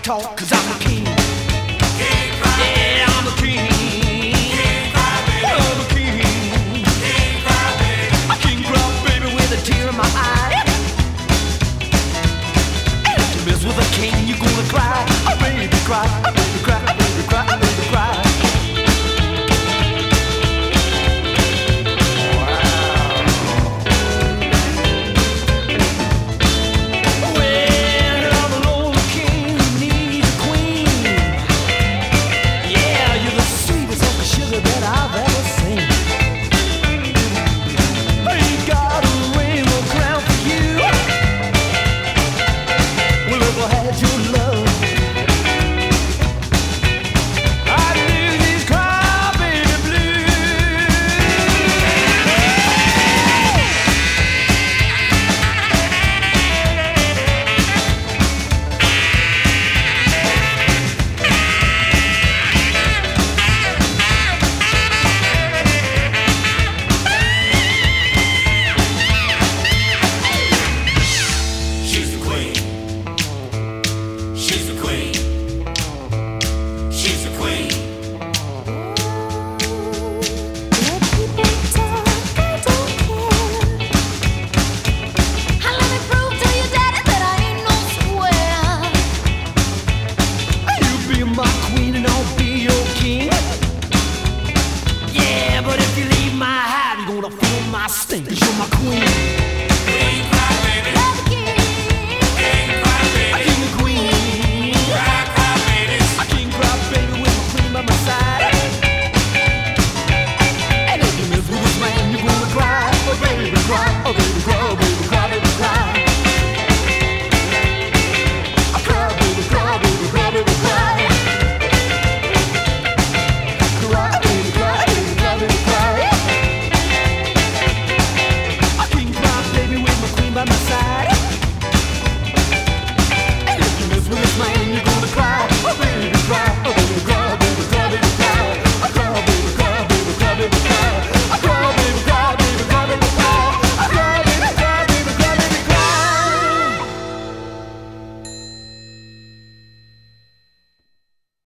talk, cause I'm a king. Yeah, I'm a king. I'm a king. A king cry baby with a tear in my eye. And if you mess with a king, you're gonna cry. Oh baby cry, oh baby cry, oh baby cry, oh baby cry. By my side.